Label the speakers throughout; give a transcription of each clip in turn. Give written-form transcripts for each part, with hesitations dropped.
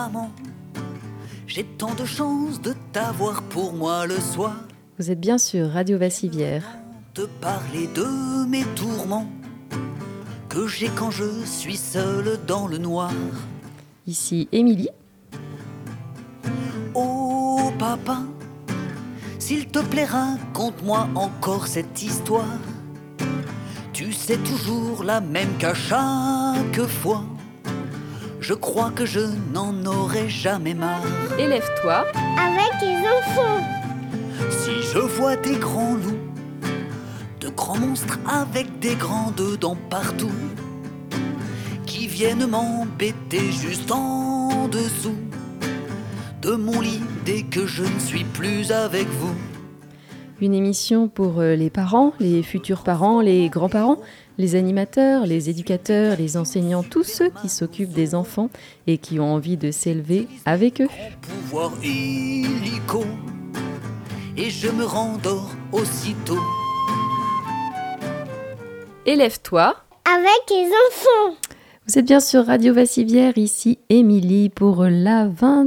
Speaker 1: maman, j'ai tant de chance de t'avoir pour moi le soir.
Speaker 2: Vous êtes bien sur Radio Vassivière.
Speaker 1: Te parler de mes tourments que j'ai quand je suis seule dans le noir.
Speaker 2: Ici Émilie.
Speaker 1: Oh papa, s'il te plaît raconte-moi encore cette histoire. Tu sais toujours la même qu'à chaque fois. Je crois que je n'en aurai jamais marre.
Speaker 2: Élève-toi
Speaker 3: avec les enfants.
Speaker 1: Si je vois des grands loups, de grands monstres avec des grandes dents partout, qui viennent m'embêter juste en dessous de mon lit dès que je ne suis plus avec vous.
Speaker 2: Une émission pour les parents, les futurs parents, les grands-parents, les animateurs, les éducateurs, les enseignants, tous ceux qui s'occupent des enfants et qui ont envie de s'élever avec eux.
Speaker 1: Pouvoir illico, et je me rendors aussitôt.
Speaker 2: Élève-toi
Speaker 3: avec les enfants.
Speaker 2: Vous êtes bien sur Radio Vassivière, ici Émilie pour la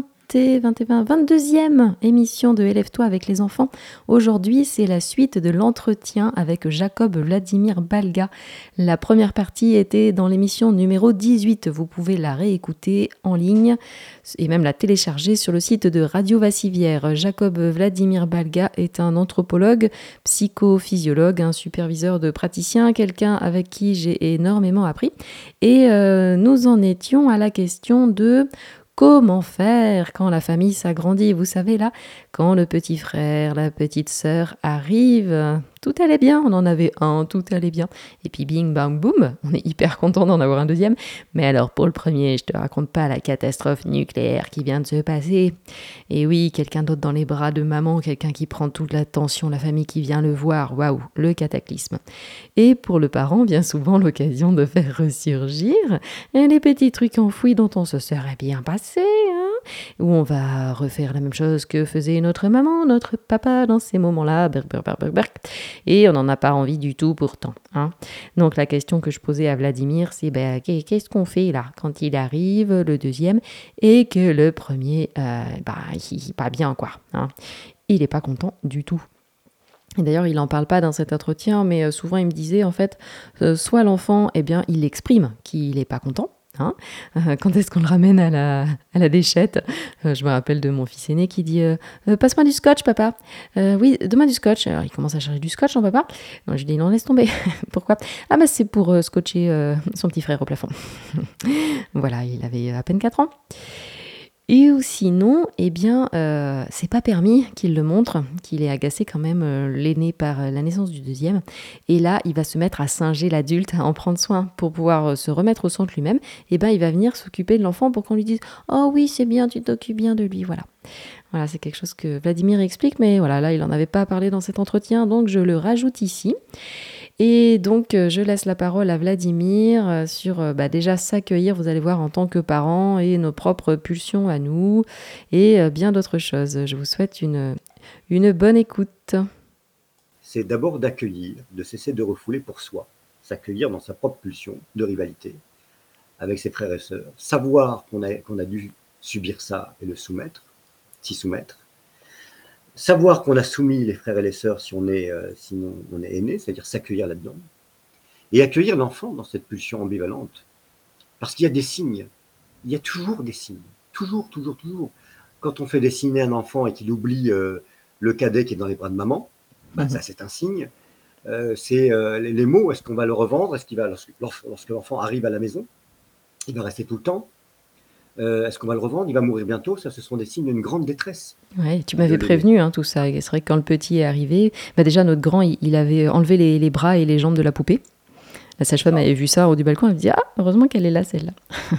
Speaker 2: 22e émission de Élève-toi avec les enfants. Aujourd'hui, c'est la suite de l'entretien avec Jacob Vladimir Balga. La première partie était dans l'émission numéro 18. Vous pouvez la réécouter en ligne et même la télécharger sur le site de Radio Vassivière. Jacob Vladimir Balga est un anthropologue, psychophysiologue, un superviseur de praticiens, quelqu'un avec qui j'ai énormément appris. Et nous en étions à la question de comment faire quand la famille s'agrandit. Vous savez là, quand le petit frère, la petite sœur arrivent, tout allait bien, on en avait un, tout allait bien. Et puis bing, bang, boum, on est hyper content d'en avoir un deuxième. Mais alors pour le premier, je te raconte pas la catastrophe nucléaire qui vient de se passer. Et oui, quelqu'un d'autre dans les bras de maman, quelqu'un qui prend toute l'attention, la famille qui vient le voir, waouh, le cataclysme. Et pour le parent, bien souvent l'occasion de faire ressurgir les petits trucs enfouis dont on se serait bien passé, hein, où on va refaire la même chose que faisait notre maman, notre papa dans ces moments-là, et on n'en a pas envie du tout pourtant. Hein. Donc la question que je posais à Vladimir, c'est qu'est-ce qu'on fait là quand il arrive, le deuxième, et que le premier, il n'est pas bien quoi. Hein. Il n'est pas content du tout. Et d'ailleurs, il n'en parle pas dans cet entretien, mais souvent il me disait en fait, soit l'enfant, eh bien, il exprime qu'il n'est pas content. Hein, quand est-ce qu'on le ramène à la déchette, je me rappelle de mon fils aîné qui dit passe-moi du scotch papa. Oui, donne-moi du scotch. Alors il commence à chercher du scotch, papa. Donc je dis non, laisse tomber. Pourquoi? Ah bah c'est pour scotcher son petit frère au plafond. Voilà, il avait à peine 4 ans. Et ou sinon, eh bien, c'est pas permis qu'il le montre, qu'il est agacé quand même l'aîné par la naissance du deuxième. Et là, il va se mettre à singer l'adulte, à en prendre soin pour pouvoir se remettre au centre lui-même. Et ben, il va venir s'occuper de l'enfant pour qu'on lui dise « Oh oui, c'est bien, tu t'occupes bien de lui, voilà. » Voilà, c'est quelque chose que Vladimir explique, mais voilà, là, il n'en avait pas parlé dans cet entretien, donc je le rajoute ici. Et donc, je laisse la parole à Vladimir sur déjà s'accueillir, vous allez voir, en tant que parents et nos propres pulsions à nous et bien d'autres choses. Je vous souhaite une bonne écoute.
Speaker 4: C'est d'abord d'accueillir, de cesser de refouler pour soi, s'accueillir dans sa propre pulsion de rivalité avec ses frères et sœurs, savoir qu'on a dû subir ça et s'y soumettre, savoir qu'on a soumis les frères et les sœurs sinon on est aîné, c'est-à-dire s'accueillir là-dedans, et accueillir l'enfant dans cette pulsion ambivalente. Parce qu'il y a des signes, il y a toujours des signes, toujours. Quand on fait dessiner un enfant et qu'il oublie le cadet qui est dans les bras de maman, ça c'est un signe. C'est les mots, est-ce qu'on va le revendre? Est-ce qu'il va, lorsque l'enfant arrive à la maison, il va rester tout le temps? Est-ce qu'on va le revendre? Il va mourir bientôt. Ça, ce sont des signes d'une grande détresse.
Speaker 2: Ouais, tu m'avais prévenu tout ça. C'est vrai que quand le petit est arrivé, déjà notre grand, il avait enlevé les bras et les jambes de la poupée. La sage-femme avait vu ça au haut du balcon, elle me dit « Ah, heureusement qu'elle est là, celle-là !»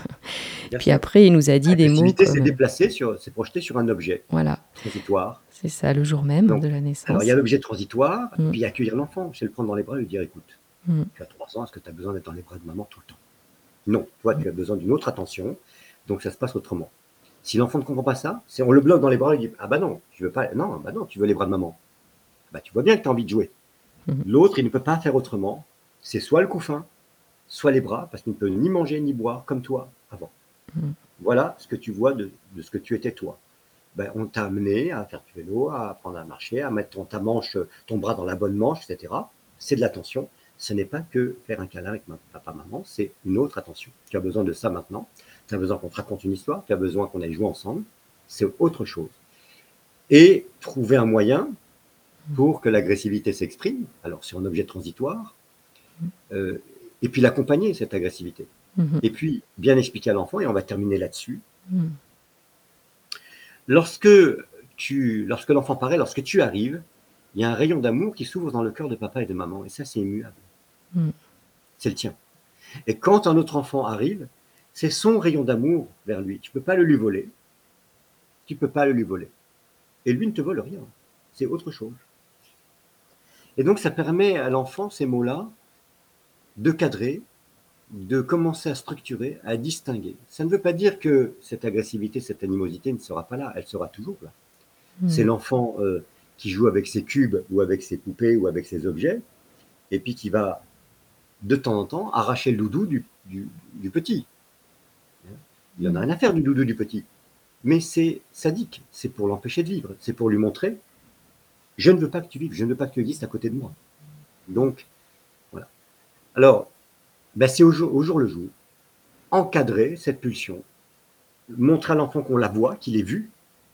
Speaker 2: Puis après, il nous a dit des mots comme...
Speaker 4: s'est déplacé, s'est projeté sur un objet transitoire.
Speaker 2: C'est ça, le jour même de la naissance.
Speaker 4: Alors, il y a l'objet transitoire, puis accueillir l'enfant. C'est le prendre dans les bras et lui dire « Écoute, tu as 3 ans, est-ce que tu as besoin d'être dans les bras de maman tout le temps ?» Non, toi, tu as besoin d'une autre attention. Donc, ça se passe autrement. Si l'enfant ne comprend pas ça, on le bloque dans les bras et il dit « Ah bah non, tu veux pas, non, tu veux les bras de maman. » Bah, tu vois bien que tu as envie de jouer. L'autre, il ne peut pas faire autrement. C'est soit le couffin, soit les bras, parce qu'il ne peut ni manger ni boire comme toi avant. voilà ce que tu vois de ce que tu étais toi. Ben, on t'a amené à faire du vélo, à apprendre à marcher, à mettre ta manche, ton bras dans la bonne manche, etc. C'est de l'attention. Ce n'est pas que faire un câlin avec papa, maman, c'est une autre attention. Tu as besoin de ça maintenant. Tu as besoin qu'on te raconte une histoire, tu as besoin qu'on aille jouer ensemble. C'est autre chose. Et trouver un moyen pour que l'agressivité s'exprime, alors sur un objet transitoire, et puis l'accompagner, cette agressivité.
Speaker 2: Mhm.
Speaker 4: Et puis bien expliquer à l'enfant, et on va terminer là-dessus.
Speaker 2: Mhm.
Speaker 4: Lorsque l'enfant paraît, lorsque tu arrives, il y a un rayon d'amour qui s'ouvre dans le cœur de papa et de maman, et ça, c'est immuable.
Speaker 2: Mm.
Speaker 4: C'est le tien. Et quand un autre enfant arrive, c'est son rayon d'amour vers lui. Tu ne peux pas le lui voler. Tu ne peux pas le lui voler. Et lui ne te vole rien. C'est autre chose. Et donc, ça permet à l'enfant, ces mots-là, de cadrer, de commencer à structurer, à distinguer. Ça ne veut pas dire que cette agressivité, cette animosité ne sera pas là. Elle sera toujours là. C'est l'enfant qui joue avec ses cubes ou avec ses poupées ou avec ses objets, et puis qui va, de temps en temps, arracher le doudou du petit. Il en a rien à faire du doudou du petit. Mais c'est sadique, c'est pour l'empêcher de vivre, c'est pour lui montrer « je ne veux pas que tu vives, je ne veux pas que tu existes à côté de moi ». Donc, voilà. Alors, ben c'est au jour le jour, encadrer cette pulsion, montrer à l'enfant qu'on la voit, qu'il est vu,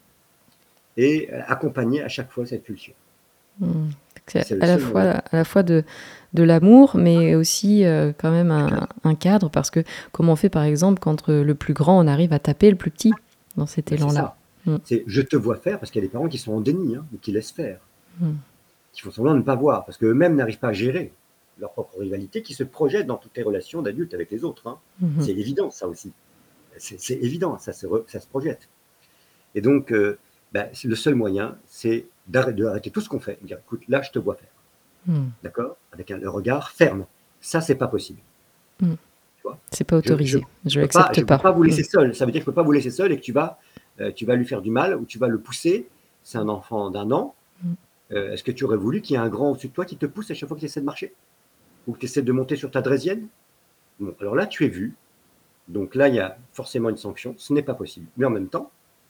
Speaker 4: et accompagner à chaque fois cette pulsion.
Speaker 2: C'est
Speaker 4: C'est le
Speaker 2: à
Speaker 4: seul moyen.
Speaker 2: à la fois de l'amour, mais aussi quand même un cadre, parce que comme on fait par exemple quand le plus grand on arrive à taper le plus petit dans cet
Speaker 4: Ben, c'est
Speaker 2: élan-là.
Speaker 4: ça. C'est je te vois faire, parce qu'il y a des parents qui sont en déni, ou qui laissent faire,
Speaker 2: Mm.
Speaker 4: qui font semblant de ne pas voir, parce qu'eux-mêmes n'arrivent pas à gérer leur propre rivalité, qui se projette dans toutes les relations d'adultes avec les autres.
Speaker 2: Mhm.
Speaker 4: C'est évident, ça aussi. C'est évident, ça se projette. Et donc, ben, le seul moyen, c'est d'arrêter tout ce qu'on fait. Dire, écoute, là, je te vois faire.
Speaker 2: Mm.
Speaker 4: D'accord? Avec un regard ferme. Ça, c'est pas possible.
Speaker 2: Mm.
Speaker 4: Tu vois?
Speaker 2: C'est pas autorisé. Je
Speaker 4: je
Speaker 2: l'accepte
Speaker 4: peux pas vous
Speaker 2: Mm.
Speaker 4: laisser seul. Ça veut dire que je peux pas vous laisser seul et que tu vas lui faire du mal ou tu vas le pousser. C'est un enfant d'1 an. Est-ce que tu aurais voulu qu'il y ait un grand au-dessus de toi qui te pousse à chaque fois que tu essaies de marcher? Ou que tu essaies de monter sur ta draisienne? Bon, alors là, tu es vu. Donc là, il y a forcément une sanction. Ce n'est pas possible. Mais en même temps,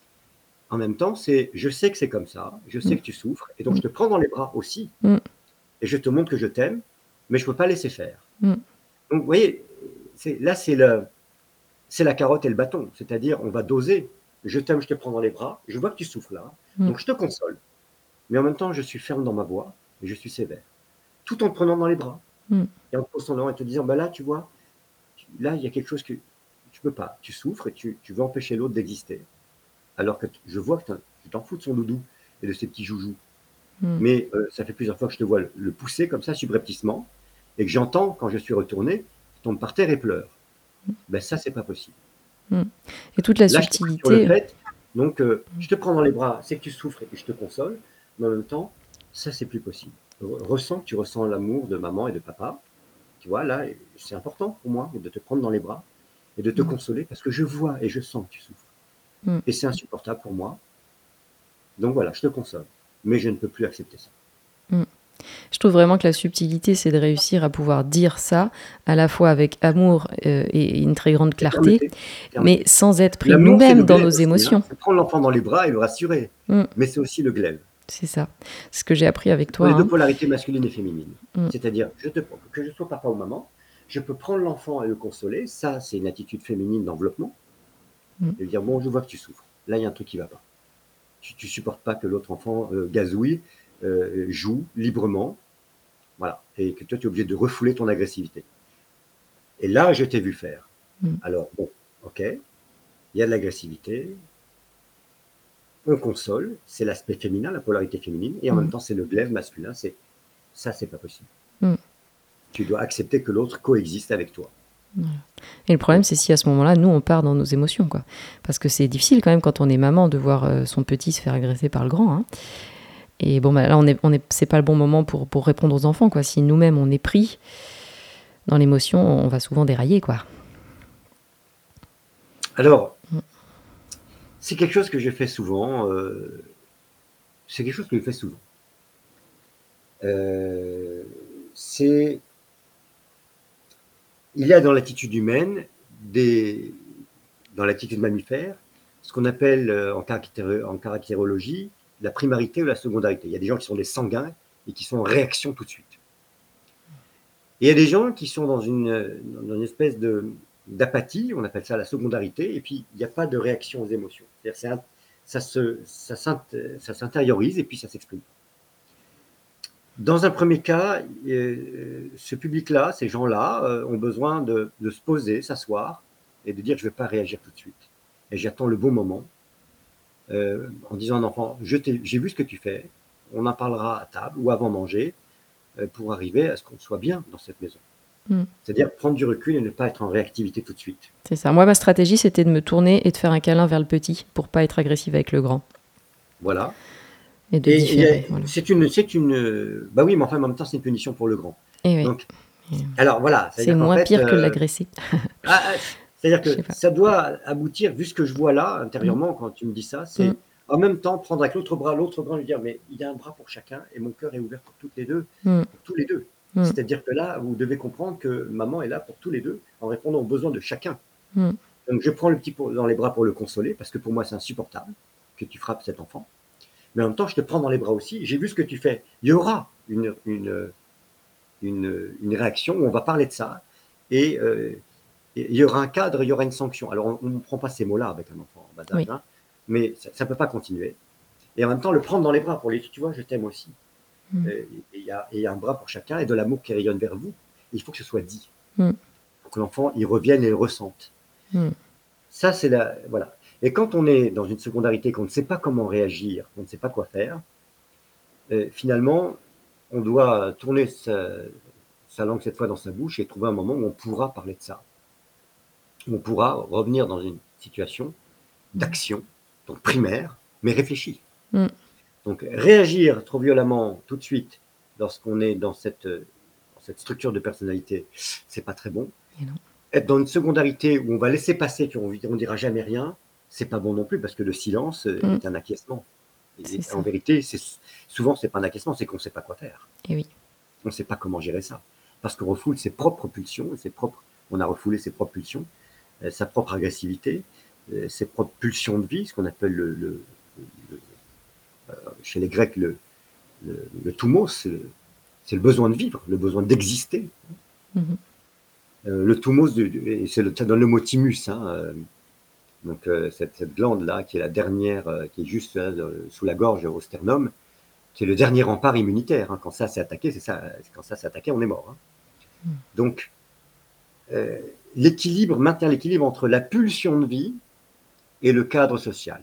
Speaker 4: c'est je sais que c'est comme ça, je sais que tu souffres, et donc je te prends dans les bras aussi,
Speaker 2: Mm.
Speaker 4: et je te montre que je t'aime, mais je ne peux pas laisser faire.
Speaker 2: Mm.
Speaker 4: Donc, vous voyez, là, c'est la carotte et le bâton, c'est-à-dire on va doser. Je t'aime, je te prends dans les bras, je vois que tu souffres là, donc je te console, mais en même temps, je suis ferme dans ma voix, et je suis sévère, tout en te prenant dans les bras, et en te consolant et te disant, bah là, tu vois, là, il y a quelque chose que tu ne peux pas, tu souffres, et tu veux empêcher l'autre d'exister. Alors que je vois que tu t'en fous de son doudou et de ses petits joujoux. Mais ça fait plusieurs fois que je te vois le pousser comme ça, subrepticement, et que j'entends, quand je suis retourné, qu'il tombe par terre et pleure. Ben ça, c'est pas possible.
Speaker 2: Et toute la
Speaker 4: Là, je te prie sur le
Speaker 2: subtilité.
Speaker 4: fait, donc je te prends dans les bras, c'est que tu souffres et que je te console, mais en même temps, ça, c'est plus possible. Ressens que tu ressens l'amour de maman et de papa. Tu vois, là, c'est important pour moi de te prendre dans les bras et de te consoler, parce que je vois et je sens que tu souffres. Et c'est insupportable pour moi. Donc voilà, je te console. Mais je ne peux plus accepter ça.
Speaker 2: Je trouve vraiment que la subtilité, c'est de réussir à pouvoir dire ça, à la fois avec amour et une très grande clarté, mais sans être pris
Speaker 4: L'amour, c'est
Speaker 2: nous-mêmes
Speaker 4: le
Speaker 2: dans
Speaker 4: glaive
Speaker 2: nos
Speaker 4: aussi,
Speaker 2: émotions.
Speaker 4: C'est prendre l'enfant dans les bras et le rassurer. Mais c'est aussi le glaive.
Speaker 2: C'est ça. C'est ce que j'ai appris avec
Speaker 4: Pour
Speaker 2: toi.
Speaker 4: les deux polarités masculines et féminines.
Speaker 2: Mm.
Speaker 4: C'est-à-dire, que je sois papa ou maman, je peux prendre l'enfant et le consoler. Ça, c'est une attitude féminine d'enveloppement. Et dire, bon, je vois que tu souffres. Là, il y a un truc qui ne va pas. Tu ne supportes pas que l'autre enfant gazouille, joue librement. Voilà. Et que toi, tu es obligé de refouler ton agressivité. Et là, je t'ai vu faire. Alors, bon, ok, il y a de l'agressivité. On console, c'est l'aspect féminin, la polarité féminine, et en même temps, c'est le glaive masculin. Ça, c'est pas possible. Tu dois accepter que l'autre coexiste avec toi.
Speaker 2: Et le problème, c'est si à ce moment-là, nous, on part dans nos émotions, quoi. Parce que c'est difficile quand même quand on est maman de voir son petit se faire agresser par le grand. Hein. Et bon, bah, là, c'est pas le bon moment pour répondre aux enfants, quoi. Si nous-mêmes on est pris dans l'émotion, on va souvent dérailler, quoi.
Speaker 4: Alors, c'est quelque chose que je fais souvent. Il y a dans l'attitude humaine des dans l'attitude mammifère ce qu'on appelle en caractérologie la primarité ou la secondarité. Il y a des gens qui sont des sanguins et qui sont en réaction tout de suite. Et il y a des gens qui sont dans une espèce d'apathie, on appelle ça la secondarité, et puis il n'y a pas de réaction aux émotions. C'est-à-dire ça s'intériorise et puis ça s'exprime. Dans un premier cas, ce public-là, ces gens-là, ont besoin de se poser, s'asseoir et de dire je ne vais pas réagir tout de suite. Et j'attends le bon moment en disant à un enfant, j'ai vu ce que tu fais, on en parlera à table ou avant manger pour arriver à ce qu'on soit bien dans cette maison. C'est-à-dire prendre du recul et ne pas être en réactivité tout de suite.
Speaker 2: C'est ça. Moi, ma stratégie, c'était de me tourner et de faire un câlin vers le petit pour pas être agressive avec le grand.
Speaker 4: Voilà.
Speaker 2: Et de différer. Voilà.
Speaker 4: Bah oui, mais enfin, en même temps, c'est une punition pour le grand.
Speaker 2: Et oui.
Speaker 4: Donc, alors voilà.
Speaker 2: C'est moins pire que l'agresser.
Speaker 4: C'est-à-dire que ça doit aboutir, vu ce que je vois là, intérieurement, quand tu me dis ça, c'est en même temps prendre avec l'autre bras, lui dire, mais il y a un bras pour chacun et mon cœur est ouvert pour toutes les deux. Pour tous les deux. C'est-à-dire que là, vous devez comprendre que maman est là pour tous les deux, en répondant aux besoins de chacun. Donc je prends le petit dans les bras pour le consoler, parce que pour moi c'est insupportable que tu frappes cet enfant. Mais en même temps, je te prends dans les bras aussi. J'ai vu ce que tu fais. Il y aura une réaction où on va parler de ça. Et il y aura un cadre, il y aura une sanction. Alors, on ne prend pas ces mots-là avec un enfant en bas âge, hein, mais ça ne peut pas continuer. Et en même temps, le prendre dans les bras pour lui dire, tu vois, je t'aime aussi. Et il y a un bras pour chacun et de l'amour qui rayonne vers vous. Et il faut que ce soit dit. Pour que l'enfant, il revienne et le ressente. Ça, c'est voilà. Et quand on est dans une secondarité, qu'on ne sait pas comment réagir, qu'on ne sait pas quoi faire, finalement, on doit tourner sa langue cette fois dans sa bouche et trouver un moment où on pourra parler de ça. On pourra revenir dans une situation d'action, donc primaire, mais réfléchie. Donc réagir trop violemment tout de suite lorsqu'on est dans cette structure de personnalité, c'est pas très bon. Être dans une secondarité où on va laisser passer, qu'on ne dira jamais rien, c'est pas bon non plus, parce que le silence est un acquiescement. Et en vérité, souvent, c'est pas un acquiescement, c'est qu'on ne sait pas quoi faire.
Speaker 2: Et oui.
Speaker 4: On ne sait pas comment gérer ça. Parce qu'on refoule ses propres pulsions, on a refoulé ses propres pulsions, sa propre agressivité, ses propres pulsions de vie, ce qu'on appelle chez les Grecs le thumos, c'est le besoin de vivre, le besoin d'exister. Le thumos, ça donne le mot thymus, hein, donc cette glande-là, qui est la dernière, qui est juste sous la gorge, au sternum, qui est le dernier rempart immunitaire. Hein. Quand ça s'est attaqué, c'est ça. Quand ça s'est attaqué, on est mort. Hein. Donc, maintenir l'équilibre entre la pulsion de vie et le cadre social.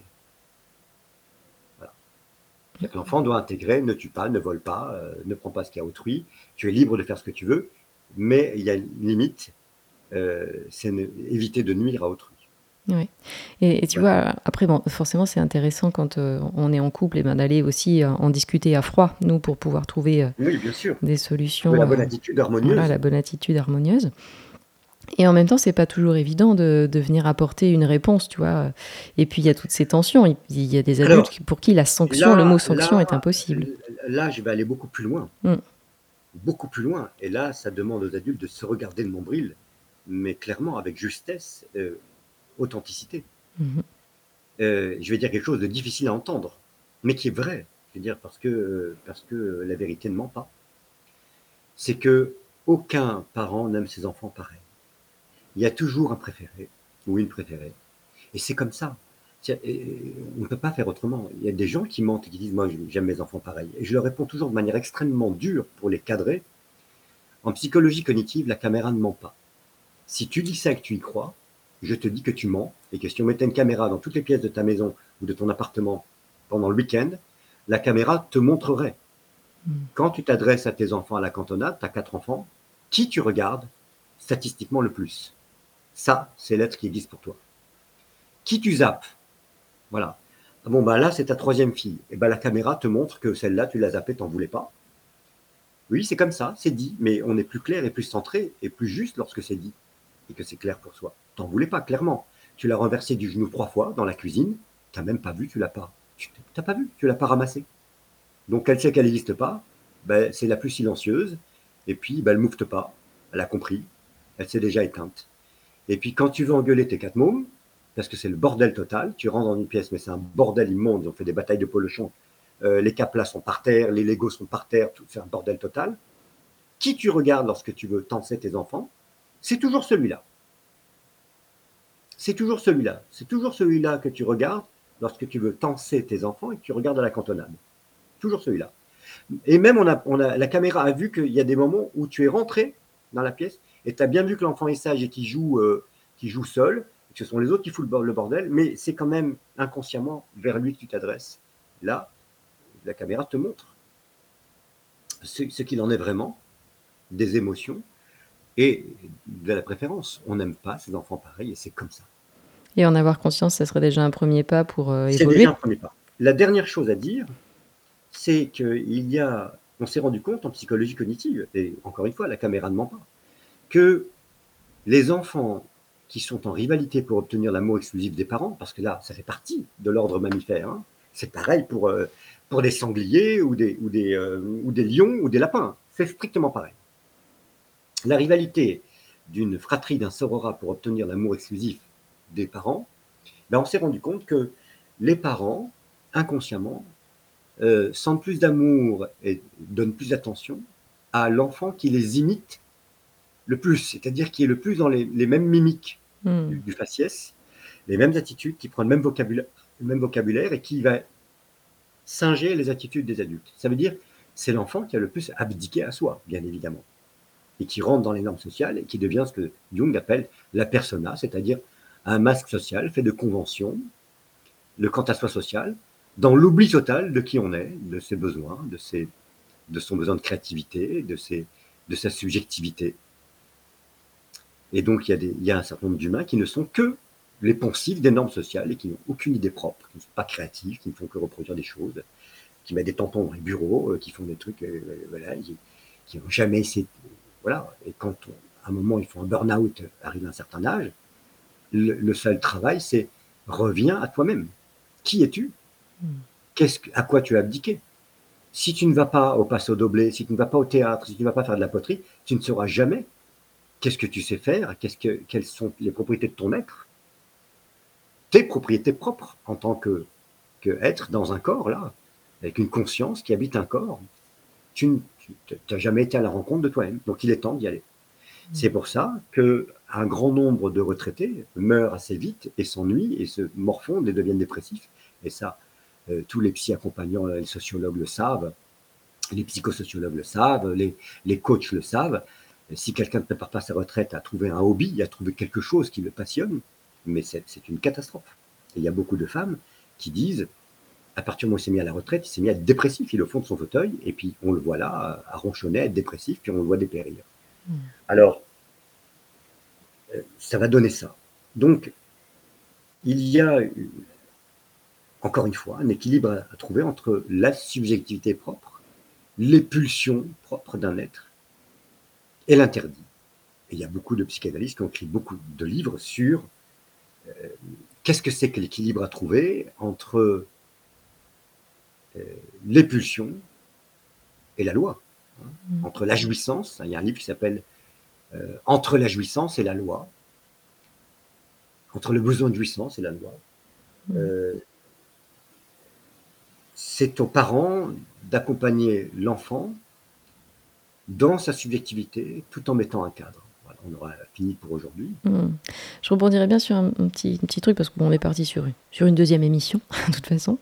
Speaker 4: Voilà. L'enfant doit intégrer, ne tue pas, ne vole pas, ne prends pas ce qu'il y a autrui. Tu es libre de faire ce que tu veux, mais il y a une limite, c'est éviter de nuire à autrui.
Speaker 2: Oui. Et tu vois, après, bon, forcément, c'est intéressant quand on est en couple et d'aller aussi en discuter à froid, nous, pour pouvoir trouver
Speaker 4: bien sûr.
Speaker 2: des solutions.
Speaker 4: La bonne attitude harmonieuse.
Speaker 2: Voilà, la bonne attitude harmonieuse. Et en même temps, c'est pas toujours évident de venir apporter une réponse, tu vois. Et puis, il y a toutes ces tensions. Il y a des adultes pour qui la sanction, le mot sanction est impossible.
Speaker 4: Là, je vais aller beaucoup plus loin. Beaucoup plus loin. Et là, ça demande aux adultes de se regarder le nombril, mais clairement, avec justesse, authenticité. Je vais dire quelque chose de difficile à entendre, mais qui est vrai. Je veux dire parce que la vérité ne ment pas. C'est que aucun parent n'aime ses enfants pareil. Il y a toujours un préféré ou une préférée, et c'est comme ça. On ne peut pas faire autrement. Il y a des gens qui mentent et qui disent moi j'aime mes enfants pareil, et je leur réponds toujours de manière extrêmement dure pour les cadrer. En psychologie cognitive, la caméra ne ment pas. Si tu dis ça et que tu y crois, je te dis que tu mens, et que si on mettait une caméra dans toutes les pièces de ta maison ou de ton appartement pendant le week-end, la caméra te montrerait. Quand tu t'adresses à tes enfants à la cantonade, tu as 4 enfants, qui tu regardes statistiquement le plus? Ça, c'est l'être qui existe pour toi. Qui tu zappes? Voilà. Bon, ben là, c'est ta 3e fille. Et ben la caméra te montre que celle-là, tu l'as zappée, t'en voulais pas. Oui, c'est comme ça, c'est dit, mais on est plus clair et plus centré et plus juste lorsque c'est dit et que c'est clair pour soi. T'en voulais pas, clairement. Tu l'as renversé du genou 3 fois dans la cuisine, t'as même pas vu, tu l'as pas. T'as pas vu, tu l'as pas ramassé. Donc elle sait qu'elle n'existe pas, ben, c'est la plus silencieuse, et puis ben, elle ne moufte pas, elle a compris, elle s'est déjà éteinte. Et puis quand tu veux engueuler tes 4 mômes, parce que c'est le bordel total. Tu rentres dans une pièce, mais c'est un bordel immonde. Ils ont fait des batailles de polochons. Les caplas sont par terre, les Legos sont par terre, c'est un bordel total. Qui tu regardes lorsque tu veux tenser tes enfants? C'est toujours celui-là. C'est toujours celui-là. C'est toujours celui-là que tu regardes lorsque tu veux tenser tes enfants et que tu regardes à la cantonade. Toujours celui-là. Et même, la caméra a vu qu'il y a des moments où tu es rentré dans la pièce et tu as bien vu que l'enfant est sage et qu'il joue seul, et que ce sont les autres qui foutent le bordel, mais c'est quand même inconsciemment vers lui que tu t'adresses. Là, la caméra te montre ce qu'il en est vraiment, des émotions et de la préférence. On n'aime pas ces enfants pareils et c'est comme ça.
Speaker 2: Et en avoir conscience, ça serait déjà un premier pas pour
Speaker 4: C'est
Speaker 2: évoluer.
Speaker 4: déjà un premier pas. La dernière chose à dire, c'est on s'est rendu compte en psychologie cognitive, et encore une fois, la caméra ne ment pas, que les enfants qui sont en rivalité pour obtenir l'amour exclusif des parents, parce que là, ça fait partie de l'ordre mammifère, hein, c'est pareil pour des sangliers ou des lions ou des lapins, c'est strictement pareil. La rivalité d'une fratrie, d'un sororat pour obtenir l'amour exclusif des parents, on s'est rendu compte que les parents, inconsciemment, sentent plus d'amour et donnent plus d'attention à l'enfant qui les imite le plus, c'est-à-dire qui est le plus dans les mêmes mimiques du faciès, les mêmes attitudes, qui prend le même vocabulaire et qui va singer les attitudes des adultes. Ça veut dire c'est l'enfant qui a le plus abdiqué à soi, bien évidemment, et qui rentre dans les normes sociales et qui devient ce que Jung appelle la persona, c'est-à-dire un masque social fait de conventions, le quant à soi social, dans l'oubli total de qui on est, de ses besoins, de son besoin de créativité, de sa subjectivité. Et donc, il y a un certain nombre d'humains qui ne sont que les poncifs des normes sociales et qui n'ont aucune idée propre, qui ne sont pas créatifs, qui ne font que reproduire des choses, qui mettent des tampons dans les bureaux, qui font des trucs, voilà, qui n'ont jamais essayé. Voilà. Et quand, à un moment, ils font un burn-out, arrive à un certain âge, le seul travail, c'est reviens à toi-même. Qui es-tu? À quoi tu as abdiqué? Si tu ne vas pas au Paso Doble, si tu ne vas pas au théâtre, si tu ne vas pas faire de la poterie, tu ne sauras jamais qu'est-ce que tu sais faire, quelles sont les propriétés de ton être, tes propriétés propres en tant que être dans un corps, là, avec une conscience qui habite un corps. Tu n'as jamais été à la rencontre de toi-même, donc il est temps d'y aller. C'est pour ça qu'un grand nombre de retraités meurent assez vite et s'ennuient et se morfondent et deviennent dépressifs. Et ça, tous les psy accompagnants, les sociologues le savent, les psychosociologues le savent, les coachs le savent. Si quelqu'un ne prépare pas sa retraite à trouver un hobby, à trouver quelque chose qui le passionne, mais c'est une catastrophe. Et il y a beaucoup de femmes qui disent, à partir du moment où il s'est mis à la retraite, il s'est mis à être dépressif, il est au fond de son fauteuil, et puis on le voit là, à ronchonner, à être dépressif, puis on le voit dépérir. Alors, ça va donner ça. Donc, il y a, encore une fois, un équilibre à trouver entre la subjectivité propre, les pulsions propres d'un être, et l'interdit. Et il y a beaucoup de psychanalystes qui ont écrit beaucoup de livres sur qu'est-ce que c'est que l'équilibre à trouver entre les pulsions et la loi, hein, entre la jouissance. Il y a un livre qui s'appelle Entre la jouissance et la loi, entre le besoin de jouissance et la loi. C'est aux parents d'accompagner l'enfant dans sa subjectivité tout en mettant un cadre. Voilà, on aura fini pour aujourd'hui.
Speaker 2: Je rebondirai bien sur un petit truc parce qu'on est parti sur une deuxième émission, de toute façon.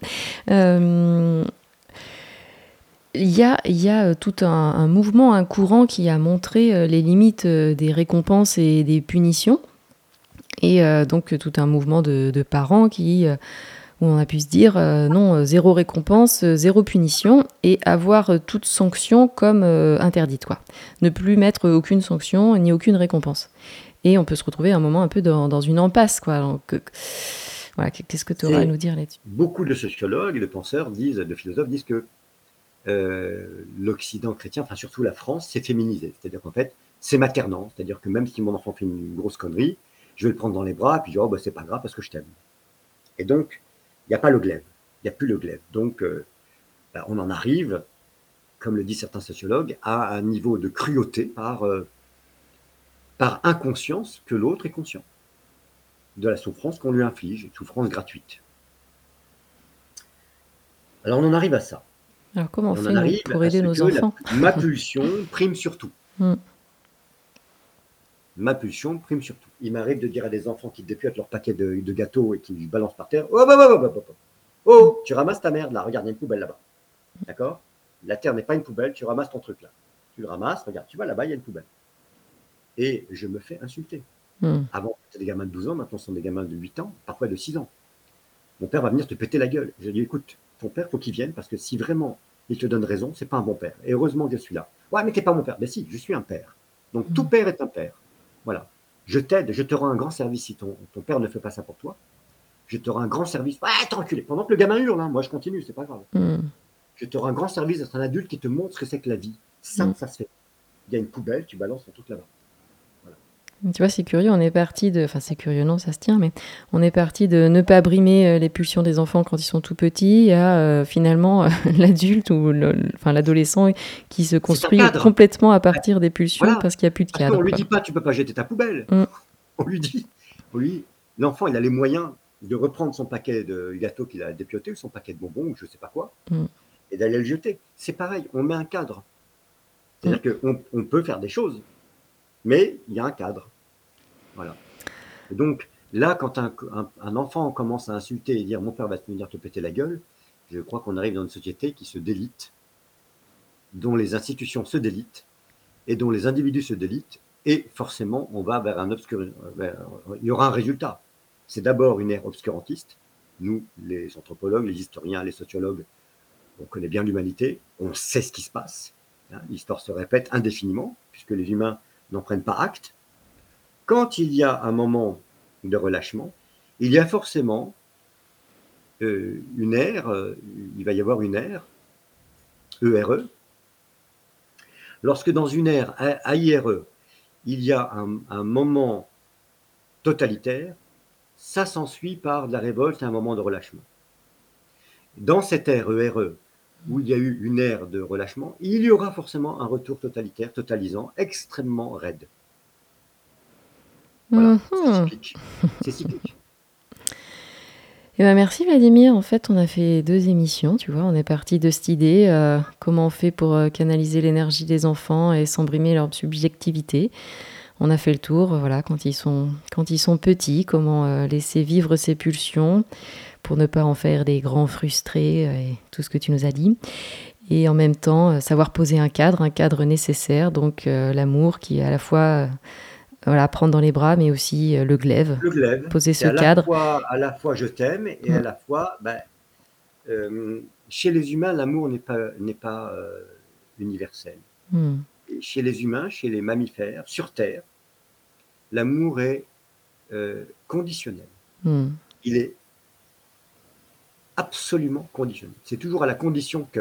Speaker 2: Il y a tout un mouvement, un courant qui a montré les limites des récompenses et des punitions. Et donc tout un mouvement de parents où on a pu se dire non, zéro récompense, zéro punition, et avoir toute sanction comme interdite, quoi. Ne plus mettre aucune sanction ni aucune récompense. Et on peut se retrouver un moment un peu dans une impasse, quoi. Donc, voilà, qu'est-ce que tu auras à nous dire là-dessus?
Speaker 4: Beaucoup de sociologues et de penseurs de philosophes disent que l'Occident chrétien, enfin surtout la France, c'est féminisé. C'est-à-dire qu'en fait, c'est maternant. C'est-à-dire que même si mon enfant fait une grosse connerie, je vais le prendre dans les bras et puis dire oh, bah, c'est pas grave parce que je t'aime. Et donc, il n'y a pas le glaive. Il n'y a plus le glaive. Donc, on en arrive, comme le disent certains sociologues, à un niveau de cruauté par inconscience que l'autre est conscient. de la souffrance qu'on lui inflige, une souffrance gratuite. Alors on en arrive à ça.
Speaker 2: Alors comment on
Speaker 4: Et on
Speaker 2: fait
Speaker 4: en
Speaker 2: nous,
Speaker 4: arrive
Speaker 2: pour
Speaker 4: à
Speaker 2: aider
Speaker 4: ce
Speaker 2: nos
Speaker 4: que
Speaker 2: enfants?
Speaker 4: ma pulsion prime sur tout.
Speaker 2: Mm.
Speaker 4: Ma pulsion prime sur tout. Il m'arrive de dire à des enfants qui dépiotent leur paquet de gâteaux et qui le balancent par terre, oh, tu ramasses ta merde là, regarde, il y a une poubelle là-bas. D'accord? La terre n'est pas une poubelle, tu ramasses ton truc là. Tu le ramasses, regarde, tu vois là-bas, il y a une poubelle. Et je me fais insulter.
Speaker 2: Mm.
Speaker 4: Avant, c'était des gamins de 12 ans, maintenant, ce sont des gamins de 8 ans, parfois de 6 ans. Mon père va venir te péter la gueule. Je lui dis, écoute, ton père, faut qu'il vienne, parce que si vraiment il te donne raison, c'est pas un bon père. Et heureusement que je suis là. Ouais, mais t'es pas mon père. Ben si, je suis un père. Donc tout père est un père. Voilà. Je t'aide, je te rends un grand service si ton père ne fait pas ça pour toi. Je te rends un grand service. Ouais, t'es enculé. Pendant que le gamin hurle, hein, moi je continue, c'est pas grave.
Speaker 2: Mm.
Speaker 4: Je te rends un grand service d'être un adulte qui te montre ce que c'est que la vie. Ça, ça se fait. Il y a une poubelle, tu balances ton truc là-bas.
Speaker 2: Tu vois, c'est curieux, on est parti de... Enfin, c'est curieux, non, ça se tient, mais on est parti de ne pas brimer les pulsions des enfants quand ils sont tout petits à finalement l'adulte ou l'adolescent qui se construit complètement à partir des pulsions parce qu'il n'y a plus de cadre.
Speaker 4: On ne lui dit pas, tu ne peux pas jeter ta poubelle. On lui dit, l'enfant, il a les moyens de reprendre son paquet de gâteaux qu'il a dépioté ou son paquet de bonbons ou je ne sais pas quoi et d'aller le jeter. C'est pareil, on met un cadre. C'est-à-dire qu'on peut faire des choses, mais il y a un cadre. Voilà. Et donc, là, quand un enfant commence à insulter et dire « mon père va venir te péter la gueule », je crois qu'on arrive dans une société qui se délite, dont les institutions se délitent et dont les individus se délitent, et forcément, on va vers il y aura un résultat. C'est d'abord une ère obscurantiste. Nous, les anthropologues, les historiens, les sociologues, on connaît bien l'humanité, on sait ce qui se passe. L'histoire se répète indéfiniment, puisque les humains n'en prennent pas acte. Quand il y a un moment de relâchement, il y a forcément une ère, il va y avoir une ère, ERE. Lorsque dans une ère AIRE, il y a un moment totalitaire, ça s'ensuit par de la révolte et un moment de relâchement. Dans cette ère ERE, où il y a eu une ère de relâchement, il y aura forcément un retour totalitaire, totalisant, extrêmement raide. Voilà, c'est cyclique.
Speaker 2: Eh ben merci Vladimir, en fait on a fait 2 émissions, tu vois, on est parti de cette idée, comment on fait pour canaliser l'énergie des enfants et sans brimer leur subjectivité. On a fait le tour, voilà, quand ils sont petits, comment laisser vivre ces pulsions pour ne pas en faire des grands frustrés et tout ce que tu nous as dit. Et en même temps, savoir poser un cadre nécessaire, donc l'amour qui est à la fois... prendre dans les bras, mais aussi le glaive. Poser ce cadre.
Speaker 4: À la fois je t'aime et à la fois, chez les humains, l'amour n'est pas universel. Et chez les humains, chez les mammifères, sur Terre, l'amour est conditionnel. Il est absolument conditionnel. C'est toujours à la condition que.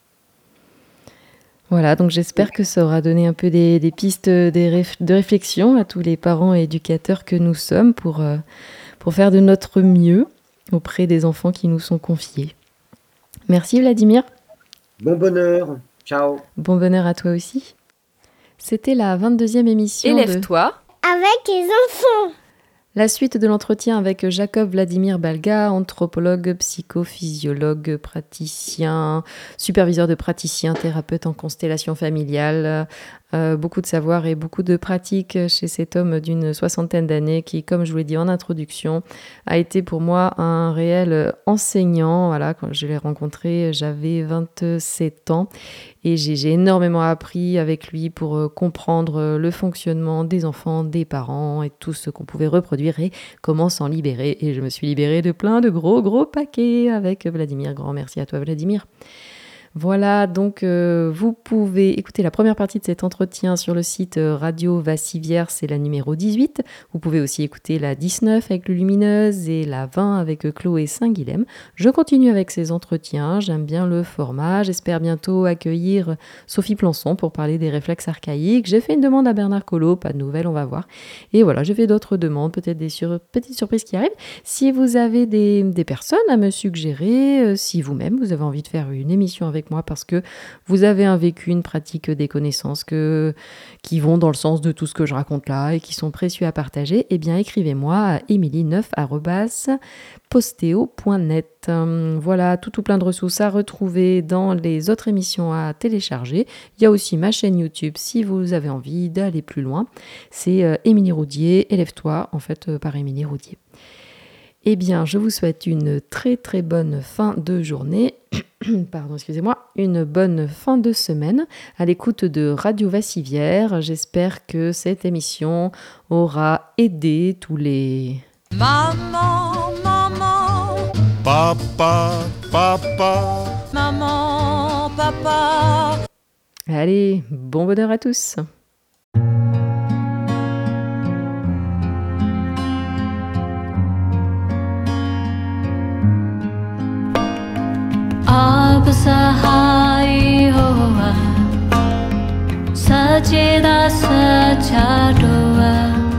Speaker 2: Voilà, donc j'espère que ça aura donné un peu des pistes de réflexion à tous les parents et éducateurs que nous sommes pour faire de notre mieux auprès des enfants qui nous sont confiés. Merci Vladimir.
Speaker 4: Bon bonheur, ciao.
Speaker 2: Bon bonheur à toi aussi. C'était la 22e émission
Speaker 3: Élève-toi avec les enfants.
Speaker 2: La suite de l'entretien avec Jacob Vladimir Balga, anthropologue, psychophysiologue, praticien, superviseur de praticiens, thérapeute en constellation familiale. Beaucoup de savoir et beaucoup de pratique chez cet homme d'une 60aine d'années qui, comme je vous l'ai dit en introduction, a été pour moi un réel enseignant. Voilà, quand je l'ai rencontré, j'avais 27 ans et j'ai énormément appris avec lui pour comprendre le fonctionnement des enfants, des parents et tout ce qu'on pouvait reproduire et comment s'en libérer. Et je me suis libérée de plein de gros paquets avec Vladimir. Grand merci à toi Vladimir. Voilà, donc vous pouvez écouter la première partie de cet entretien sur le site Radio Vassivière, c'est la numéro 18. Vous pouvez aussi écouter la 19 avec le Lumineuse et la 20 avec Chloé Saint-Guilhem. Je continue avec ces entretiens, j'aime bien le format. J'espère bientôt accueillir Sophie Plançon pour parler des réflexes archaïques. J'ai fait une demande à Bernard Collot, pas de nouvelles, on va voir. Et voilà, j'ai fait d'autres demandes, peut-être des petites surprises qui arrivent. Si vous avez des personnes à me suggérer, si vous-même vous avez envie de faire une émission avec avec moi parce que vous avez un vécu, une pratique, des connaissances qui vont dans le sens de tout ce que je raconte là et qui sont précieux à partager, eh bien écrivez-moi à emilie9@posteo.net. Voilà, tout plein de ressources à retrouver dans les autres émissions à télécharger. Il y a aussi ma chaîne YouTube si vous avez envie d'aller plus loin. C'est Émilie Roudier, élève-toi, en fait, par Émilie Roudier. Eh bien, je vous souhaite une très très bonne fin de journée, pardon, excusez-moi, une bonne fin de semaine à l'écoute de Radio Vassivière. J'espère que cette émission aura aidé tous les...
Speaker 5: Maman, maman,
Speaker 6: papa, papa,
Speaker 5: maman, papa.
Speaker 2: Allez, bon bonheur à tous.
Speaker 5: आप सहाय होवा सचेदा सच्चा डोवा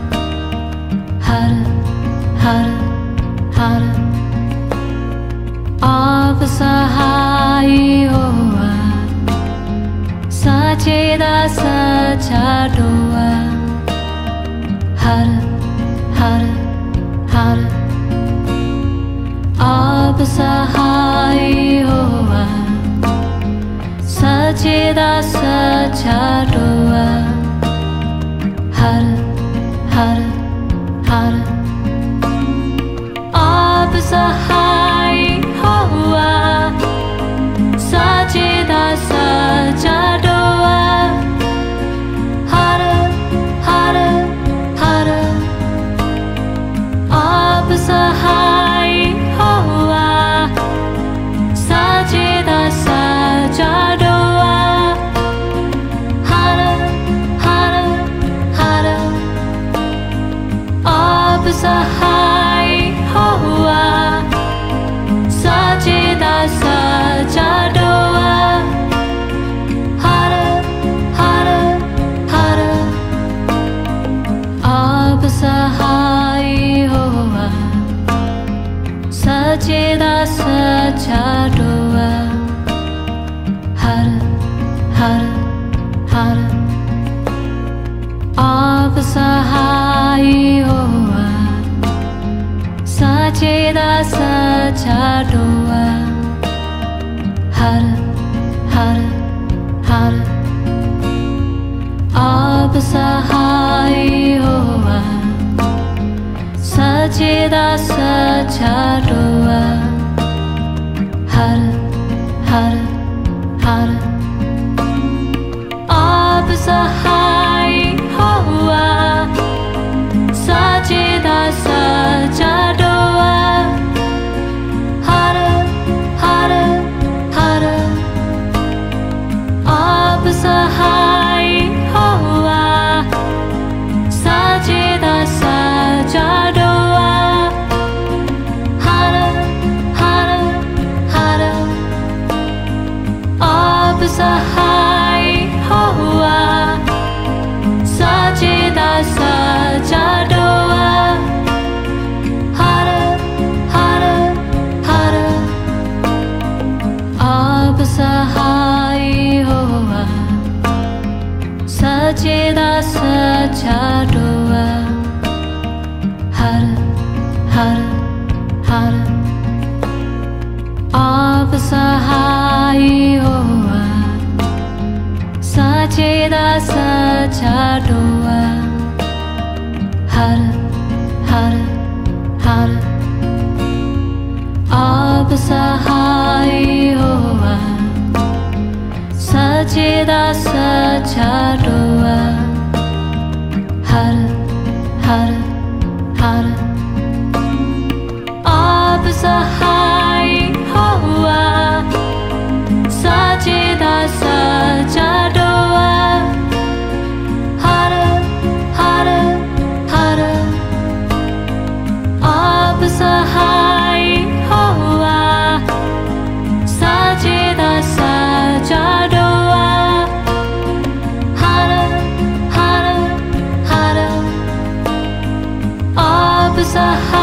Speaker 5: हर हर हर आप सहाय होवा सचेदा सच्चा डोवा हर हर हर आप सहाय होवा सचेदा सच्चा डोवा हर हर हर आप सहाय होवा सचेदा सच्चा डोवा हर हर हर आप सहाय होवा सचेदा सच्चा डोवा हर हर हर आप सहाय होवा सचेदा सच्चा डोवा हर हर हर आप सहाय होवा सचेदा सच्चा डोवा हर हर हर आप सहाय होवा सचेदा सच्चा डोवा हर हर हर आप सहाय होवा सचेदा सच्चा डोवा हर हर हर आप सहाय होवा सचेदा सच्चा डोवा हर हर हर आप सहाय होवा सचेदा सच्चा डोवा हर हर हर आप सहाय होवा सचेदा सच्चा डोवा हर हर हर आप सहाय होवा सचेदा सच्चा डोवा हर हर हर आप सहाय होवा सचेदा सच्चा डोवा हर हर हर आप सहाय होवा सचेदा सच्चा डोवा हर हर हर आप सहाय होवा सचेदा सच्चा डोवा हर हर हर आप सहाय होवा सचेदा सच्चा डोवा हर हर हर आप सहाय